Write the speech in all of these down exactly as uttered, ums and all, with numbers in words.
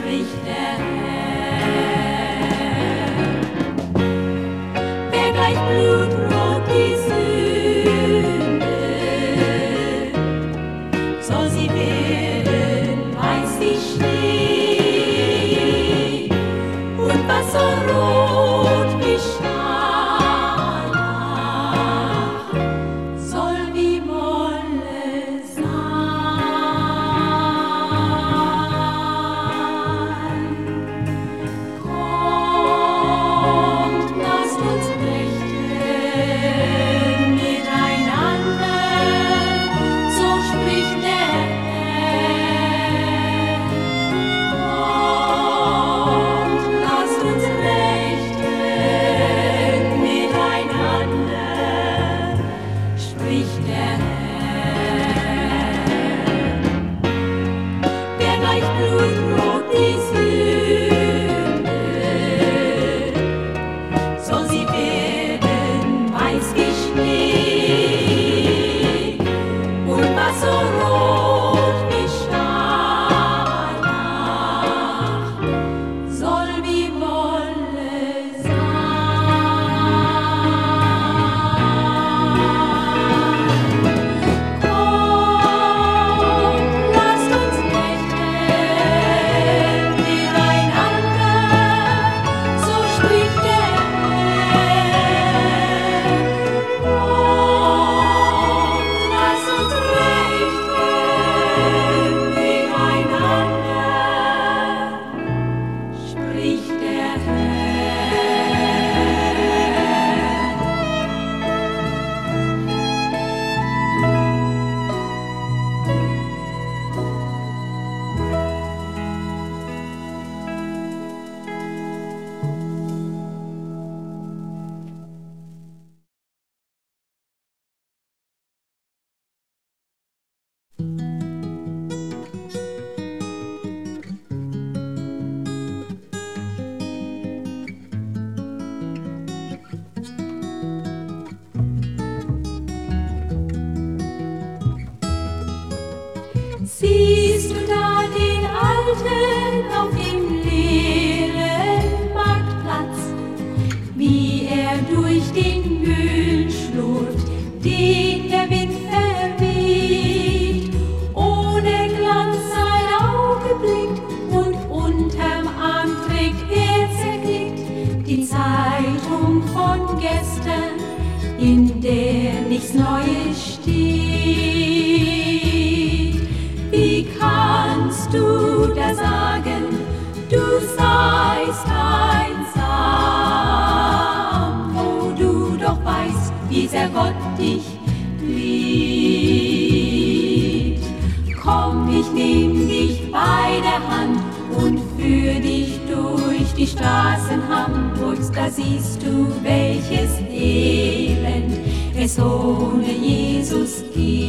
spricht der Herr. Wer gleich blutrot die Sünde, soll sie werden weiß wie Schnee und wasserrot wie Scharlach, soll wie Wolle sein. Kommt, lasst uns rechten miteinander, so spricht der Herr. Kommt, lasst uns rechten miteinander, spricht der Herr. Wer gleich blutrot die Sünde, soll sie werden weiß wie Schnee und wasserrot wie Scharlach, soll wie Wolle sein. Kommt, lasst uns rechten miteinander, so spricht der Herr. Kommt, lasst uns rechten miteinander, spricht der Herr. Siehst du da den Alten auf dem leeren Marktplatz, wie er durch den Müll schlurft, den der Wind verweht? Ohne Glanz sein Auge blickt und unterm Arm trägt er zerknickt die Zeitung von gestern, in der nichts Neues steht. Wie kannst du da sagen, du seist einsam, wo du doch weißt, wie sehr Gott dich liebt? Komm, ich nehm dich bei der Hand und führ dich durch die Straßen Hamburgs, da siehst du, welches Elend es ohne Jesus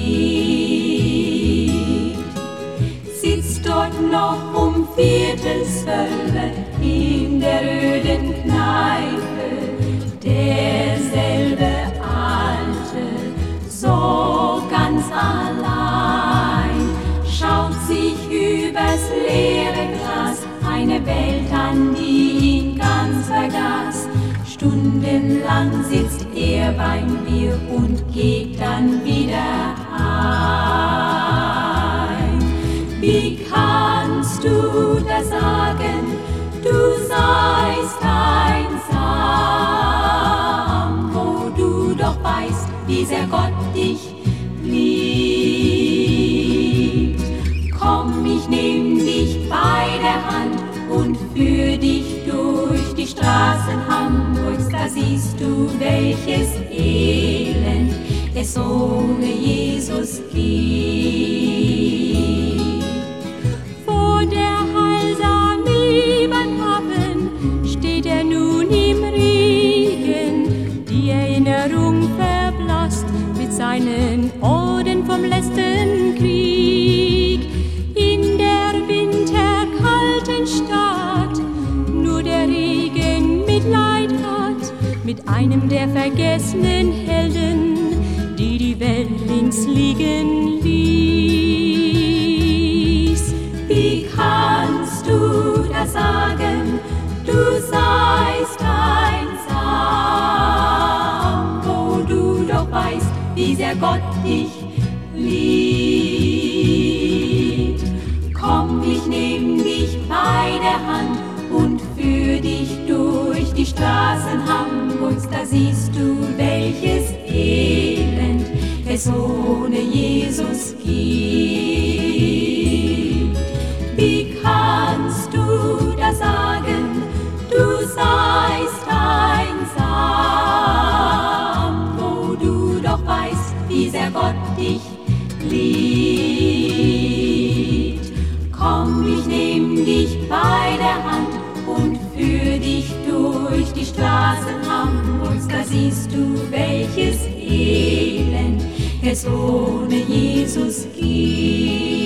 gibt. Sitzt dort noch um Viertel zwölf in der öden Kneipe derselbe Alte, so ganz allein, schaut sich übers leere Glas eine Welt an, die ihn ganz vergaß. Stundenlang sitzt er beim Bier und geht dann wieder heim. Wie kannst du da sagen, du seist einsam, wo du doch weißt, wie sehr Gott dich liebt? Komm, ich nehm dich bei der Hand und führ dich durch die Straßen Hamburgs, da siehst du, welches Elend es ohne Jesus gibt. Vor der heilsam Liebernhafen steht er nun im Regen, die Erinnerung verblasst mit seinen Orden vom letzten Krieg. In der winterkalten Stadt nur der Regen Mitleid hat mit einem der vergessenen Helden, die die Welt links liegen ließ. Wie kannst du sehr Gott dich liebt. Komm, ich nehm dich bei der Hand und führ dich durch die Straßen Hamburgs. Da siehst du, welches Elend es ohne Jesus gibt. Wie kannst du da sagen, du seist einsam, wo du doch weißt, wie sehr Gott dich liebt? Komm, ich nehm dich bei der Hand und führ dich durch die Straßen Hamburgs. Da siehst du, welches Elend es ohne Jesus gibt.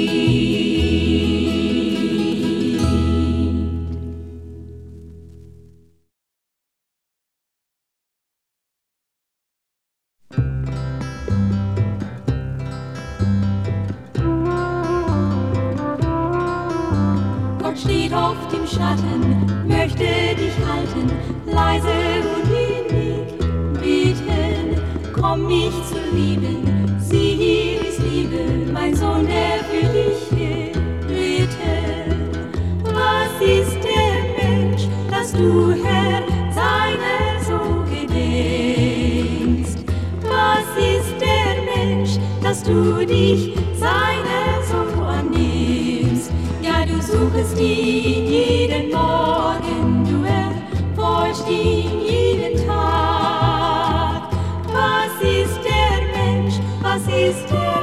Gott steht auf dem Schatten, möchte dich halten, leise und innig beten. Komm mich zu lieben, sieh, hier ist Liebe, mein Sohn, der für dich gelitten. Was ist der Mensch, dass du, Herr, seiner so gedenkst? Was ist der Mensch, dass du dich seiner so annimmst? Ja, du suchst ihn jeden Morgen, du erforscht ihn jeden Tag. Was ist der Mensch, was ist der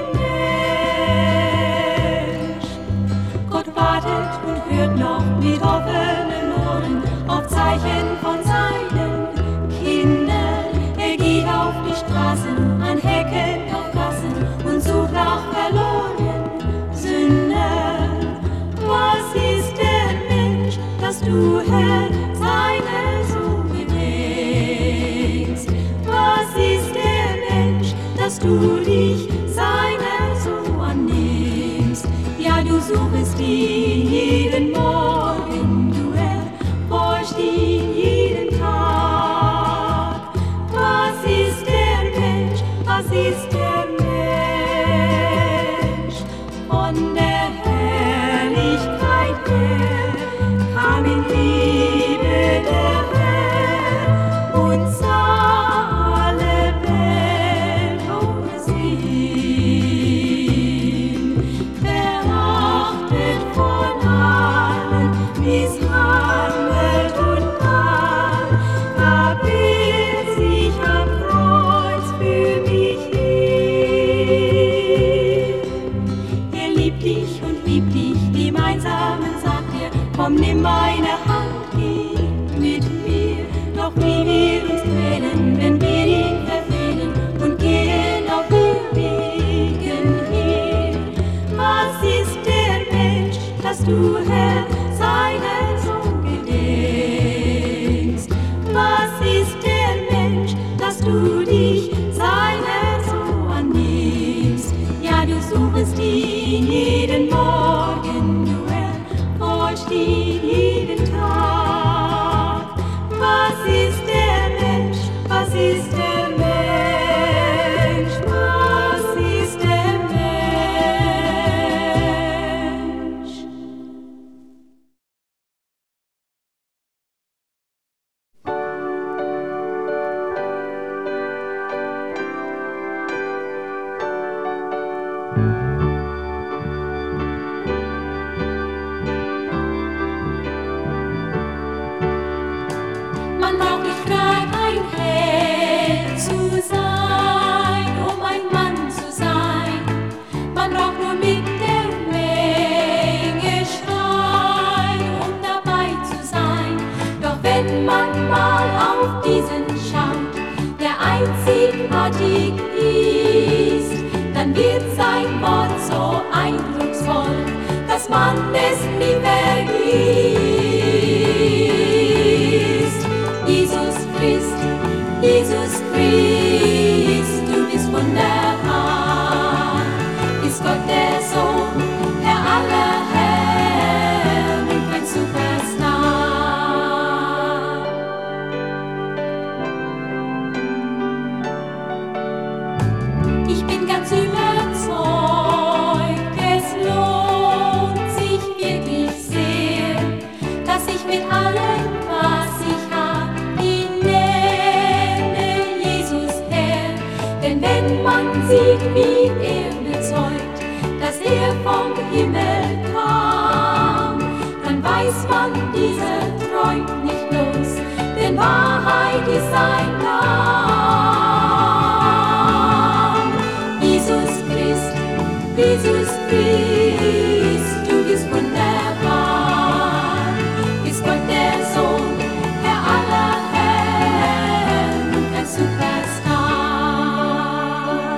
Mensch? Gott wartet und hört noch mit offenen Ohren auf Zeichen von seinen Kindern. Er geht auf die Straßen, an Hecken, auf Gassen und sucht nach verlorenen Sündern. Was ist der Mensch, dass du, Herr, seiner so gedenkst? Was ist der Mensch, dass du dich seiner so annimmst? Ja, du suchst ihn jeden Morgen, du erforscht ihn jeden Tag. Was ist der Mensch, was ist der Mensch? Von der Herrlichkeit her kam in Liebe der Herr und sah alle Welt umsehen. Verachtet von allen, misshandelt und all, gab er sich am Kreuz für mich hin. Er liebt dich und liebt dich, dem Einsamen sagt er, komm, nimm meine Hand, geh mit mir. Doch wie wir uns quälen, wenn wir ihn verfehlen und gehen auf ewigen hin. Was ist der Mensch, dass du, Herr, seiner so gedenkst? Was ist der Mensch, dass du dich seiner so annimmst? Ja, du suchst ihn jeden Morgen, du erforscht ihn jeden Tag. Was ist der Mensch, was ist der Mensch, was ist der Mensch? weiß man, dieser träumt nicht los, denn Wahrheit ist sein Name. Jesus Christ, Jesus Christ, du bist wunderbar, bist Gott der Sohn, Herr aller Herren und der Superstar.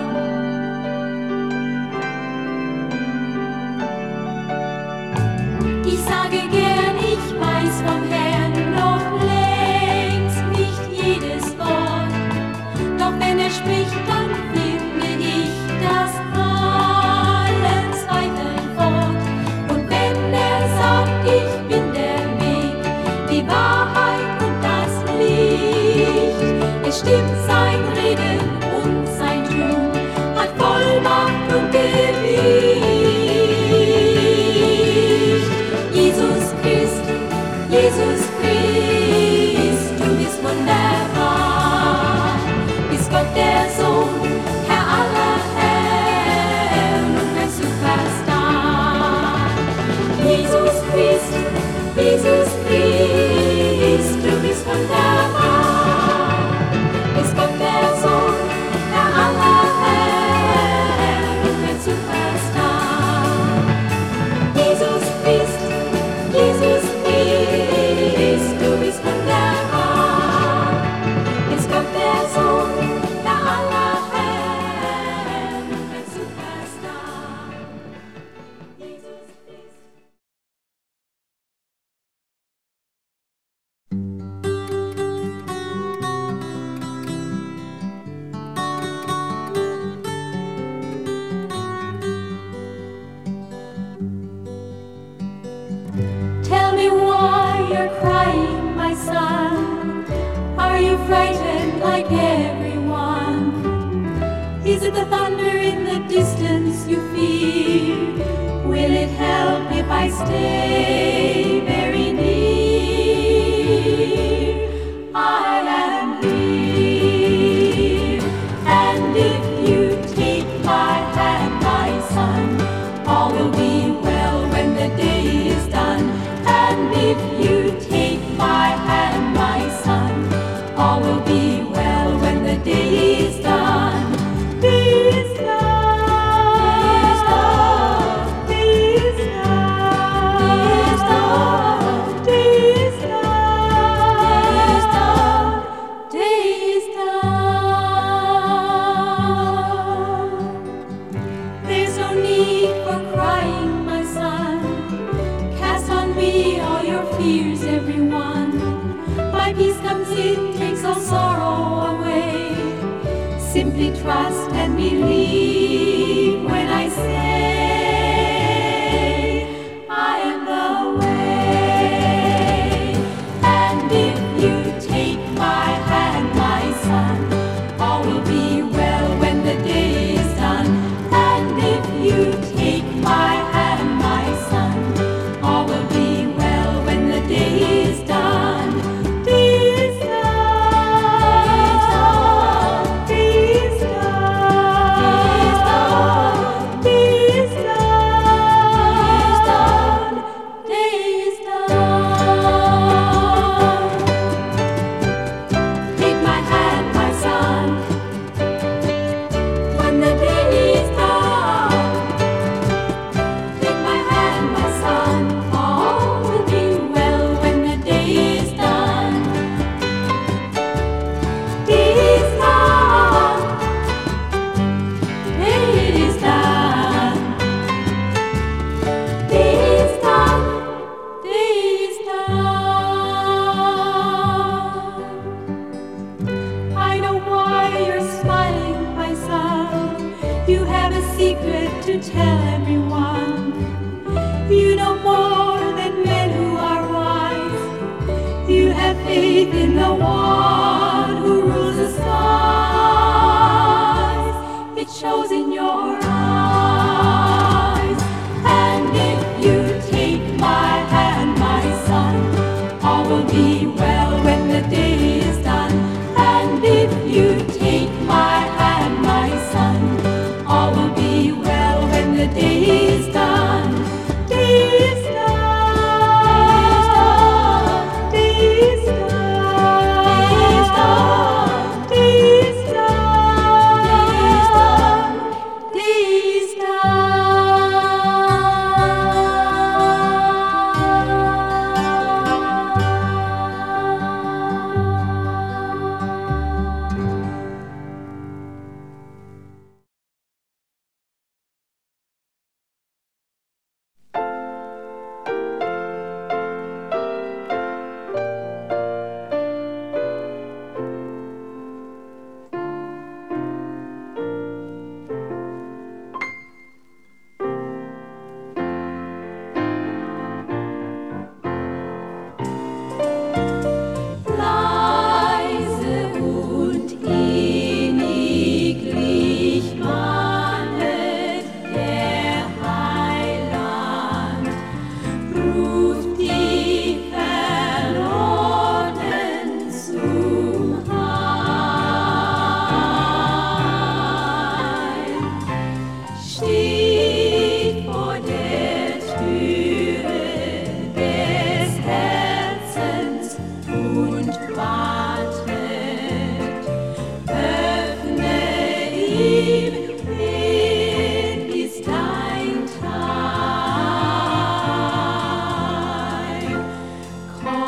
Ich sage gern, ich weiß vom Herrn noch längst nicht jedes Wort, doch wenn er spricht, dann finde ich das alles weiter fort. Und wenn er sagt, ich bin der Weg, die Wahrheit und das Licht, es stimmt, sein Reden und sein Tun hat Vollmacht und Gewicht. Jesus Christ, Jesus Christ, du bist wunderbar, bist Gott der Sohn, Herr aller Herren und der Superstar. Jesus Christ, Jesus Christ, du bist wunderbar, bist Gott der Sohn, Herr aller Herren und der Superstar. Jesus Christ, Jesus Christ, du bist wunderbar, bist Gott der Sohn, der aller Herren und der Superstar. Jesus Christ. Tell me why you're crying, my son. Are you frightened like everyone? Is it the thunder in the distance you fear? Will it help if I stay very near? I am here, and if you take my hand, my son, all will be well when the day is done. And if you take my hand, my son, all will be well when the day is done. Day is done, day is done, day is done, day is done. There's no need for crying, my son. Cast on me all your fears, everyone. My peace comes in, takes all sorrow away. Simply trust and believe when I say I am the way. And if you take my hand, my son, all will be well when the day is done. And if you take my hand, my son, all will be well when the day is done. Day is done, day is done, day is done, day is done. Take my hand, my son, when the day is done. Take my hand, my son, all will be well when the day is done. Day is done, day is done, day is done, day is done. I know why you're smiling, my son. You have a secret to tell everyone. You know more than men who are wise. You have faith in the one who rules the skies. It shows in your eyes. And if you take my hand, my son, all will be well when the day is done. And if you take my hand, my son, all will be well when the day is done. Day is done.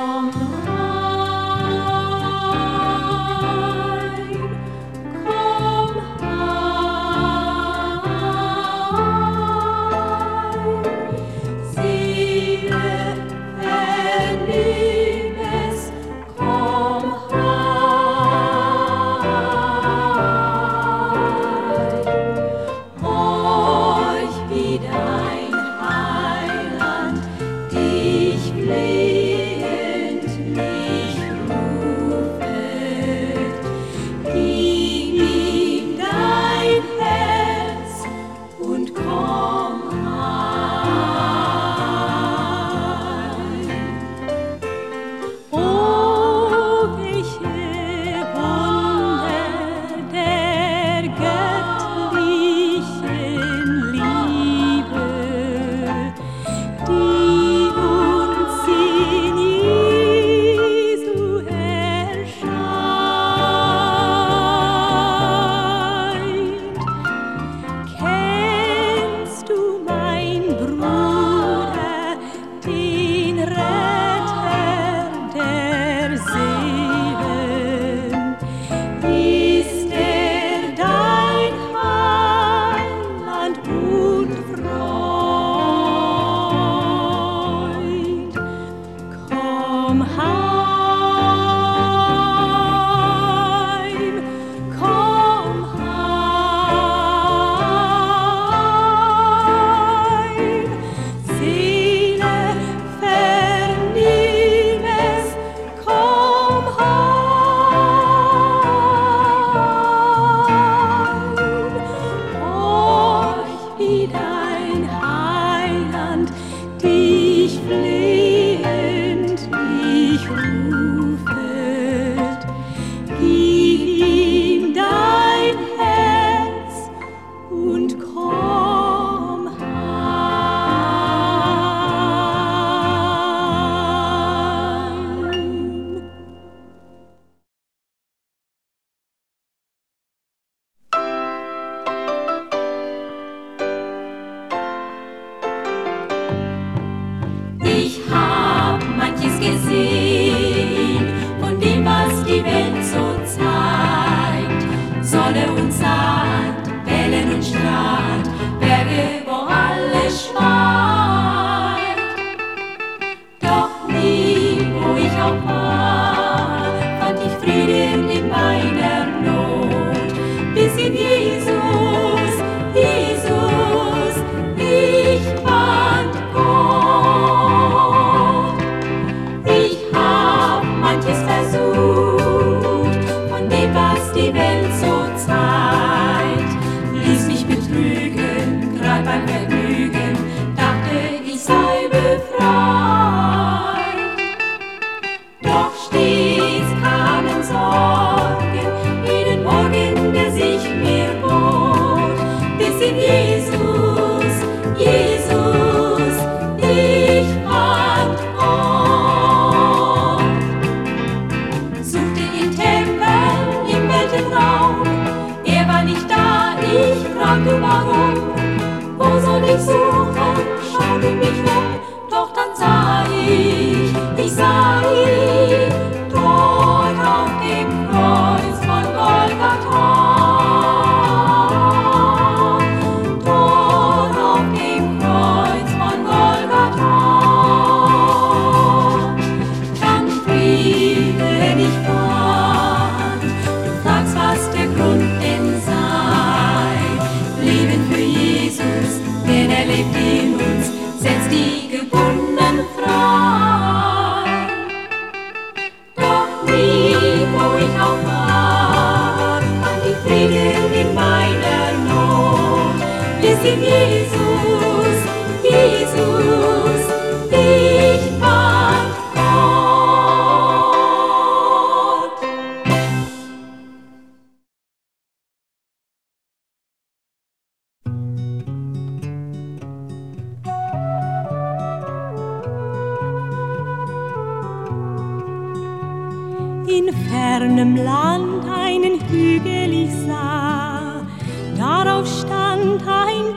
In fernem Land einen Hügel ich sah, darauf stand ein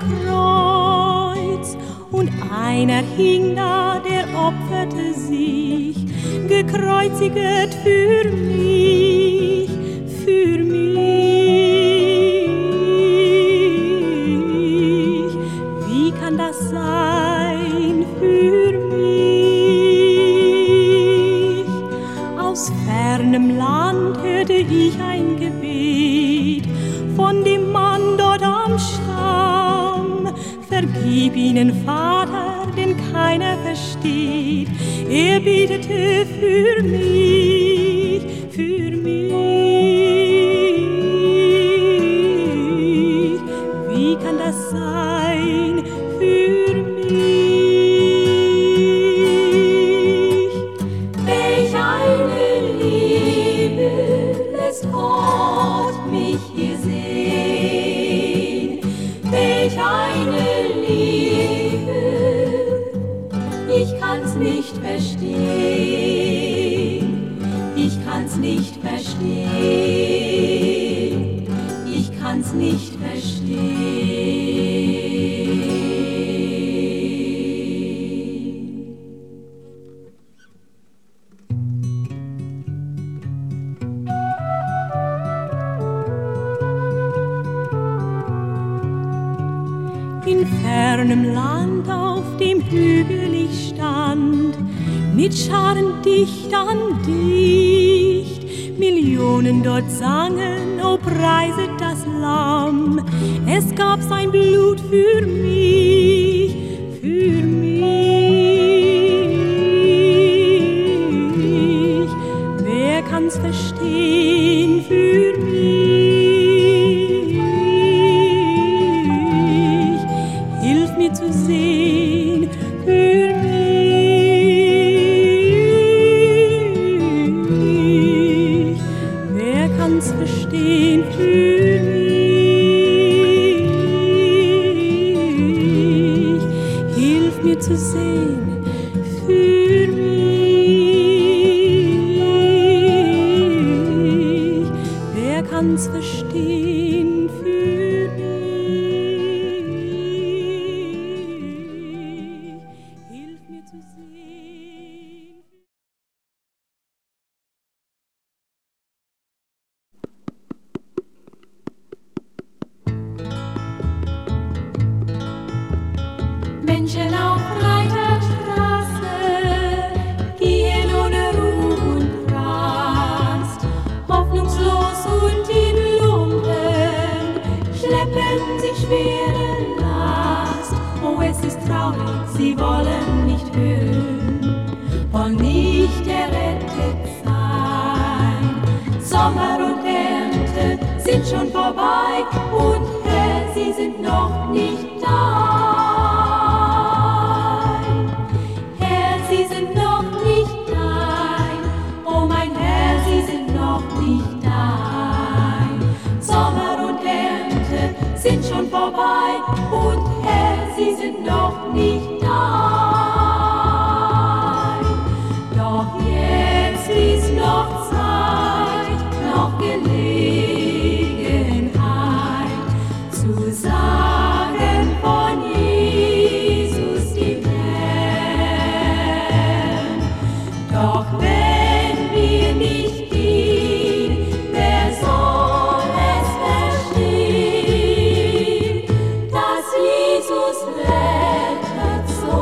Kreuz, und einer hing da, der opferte sich, gekreuziget für mich, für mich. Wie kann das sein für mich? Aus fernem Land hörte ich ein Gebet von dem Mann dort am Stamm. Vergib ihnen, Vater, denn keiner versteht. Er betete für mich, für mich. Wie kann das sein für mich? Welch eine Liebe lässt Gott mich hier sehen. Welch eine Liebe, ich kann's nicht verstehen. Ich kann's nicht verstehen. Ich kann's nicht verstehen. In fernem Land, auf dem Hügel ich stand, mit Scharen dicht an dicht. Millionen dort sangen, o preiset das Lamm. Es gab sein Blut für mich, für mich. Wer kann's verstehen für mich? Hilf mir zu sehen für mich. Wer kann's verstehen für mich? Hilf mir zu sehen für mich. Wer kann's verstehen für mich? Hilf mir zu sehen. Menschen auf breiter Straße gehen ohne Ruhe und Rast, hoffnungslos und in Lumpen schleppen sie schwere Last. Oh, es ist traurig, sie wollen nicht hören, wollen nicht errettet sein. Sommer und Ernte sind schon vorbei und Herr, sie sind noch nicht da. Sind schon vorbei und Herr, sie sind noch nicht da. Doch jetzt ist noch Zeit, noch Gelegenheit zu sagen von Jesus dem Herrn. Doch wenn wir nicht gehen, wer soll es verstehen? Jesus rettet so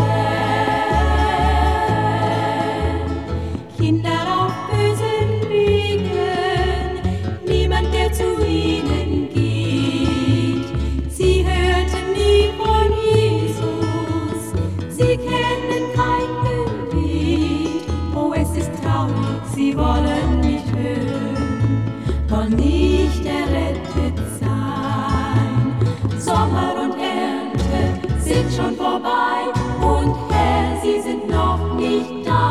gern. Kinder auf bösen Wegen, niemand, der zu ihnen geht. Sie hörten nie von Jesus, sie kennen kein Gebet. Oh, es ist traurig, sie wollen nicht hören, wollen nicht errettet sein. Sommer und Ernte sind schon vorbei und Herr, sie sind noch nicht da.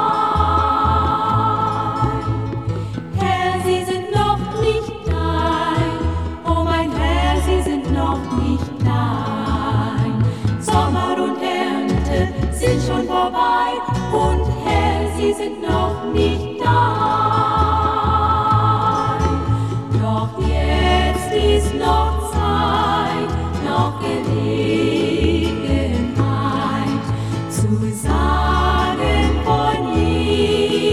Herr, sie sind noch nicht da. Oh mein Herr, sie sind noch nicht da. Sommer und Ernte sind schon vorbei und Herr, sie sind noch nicht da. Doch jetzt ist noch Zeit, noch Gelegenheit zu sagen von Jesus.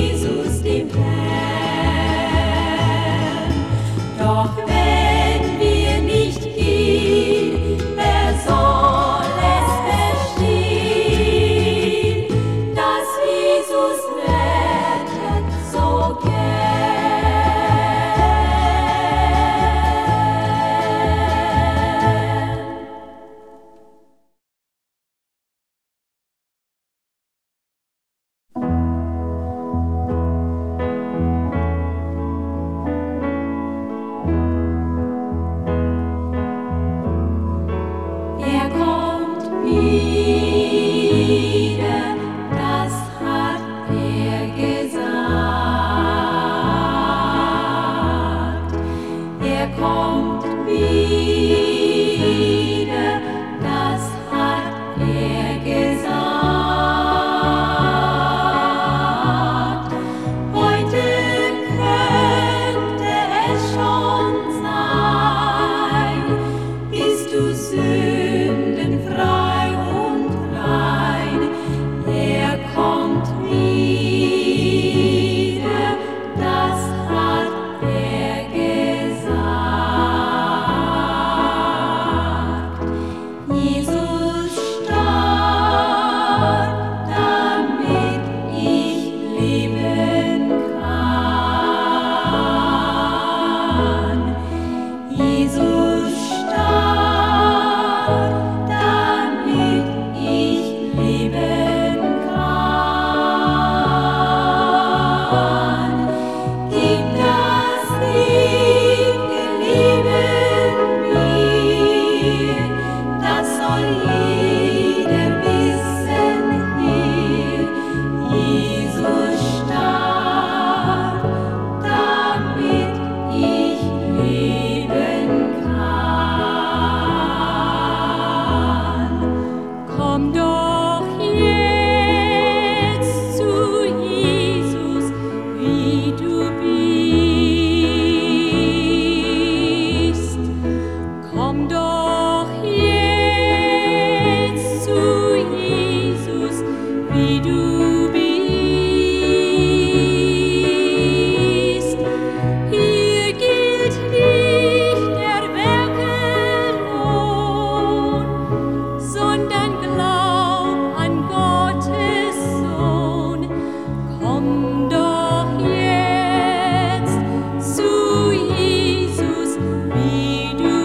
Komm doch jetzt zu Jesus, wie du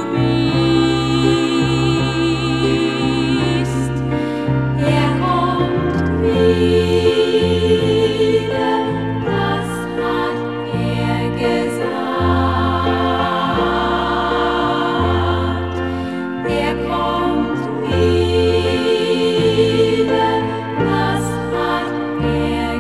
bist. Er kommt wieder, das hat er gesagt. Er kommt wieder, das hat er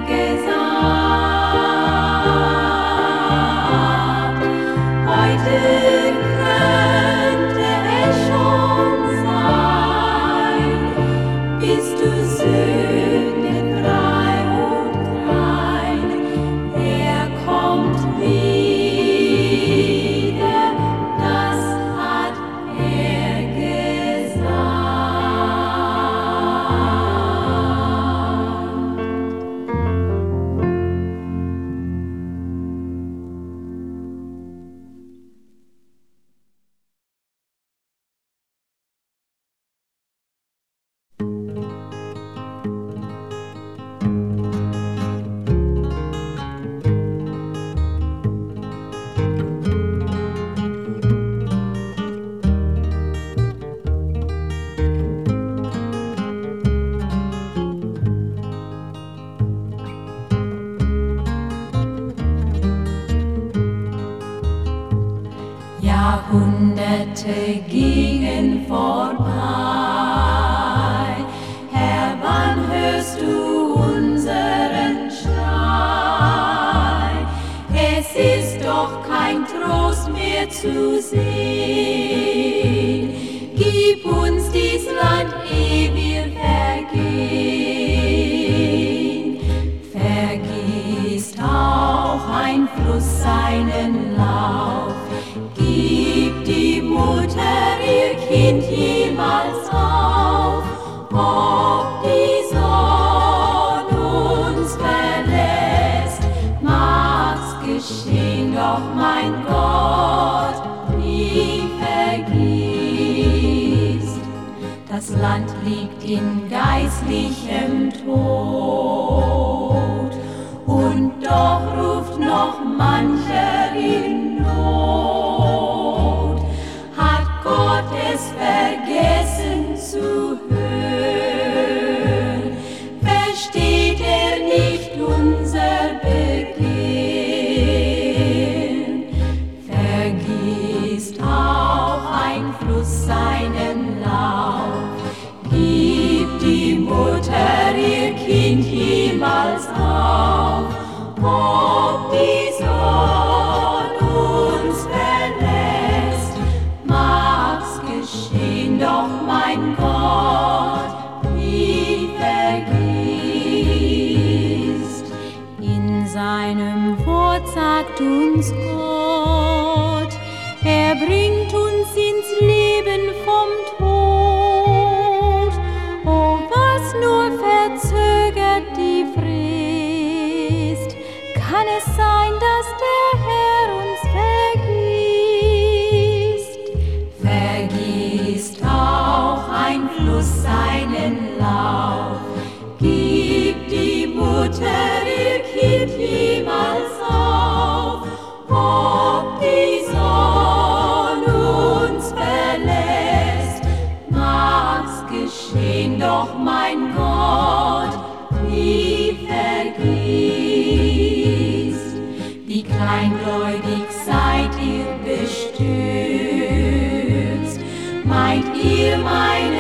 gesagt. Heute könnte es schon sein, bist du sündenfrei und rein. Er kommt wieder, das hat er gesagt. Jahrhunderte gingen vorbei. Herr, wann hörst du unseren Schrei? Es ist doch kein Trost mehr zu sehen. Gib uns dies Land, ehe wir vergehen. Vergisst auch ein Fluss seinen Lauf. Gibt die Mutter ihr Kind jemals auf? Ob die Sonne uns verlässt, mag's geschehen, doch mein Gott nie vergisst. Das Land liegt in geistlichem Tod, und doch ruft noch mancher in Not. Hat Gott es vergessen zu hören? Versteht er nicht unser Begehren? Vergisst auch ein Fluss seinen Lauf? Gibt die Mutter ihr Kind jemals auf? Ob die Sonne uns verlässt, mag's geschehen, doch mein Gott nie vergisst. In seinem Wort sagt uns Gott, er bringt uns ins Leben vom Tod. Oh, was nur verzögert die Frist? Kann es sein, dass der Herr uns vergisst? Vergisst auch ein Fluss seinen Lauf? Gibt die Mutter ihr Kind jemals auf? Ob die Sonne uns verlässt, mag's geschehen, doch mein Gott nie vergisst. Wie kleingläubig seid ihr bestürzt, meint ihr meine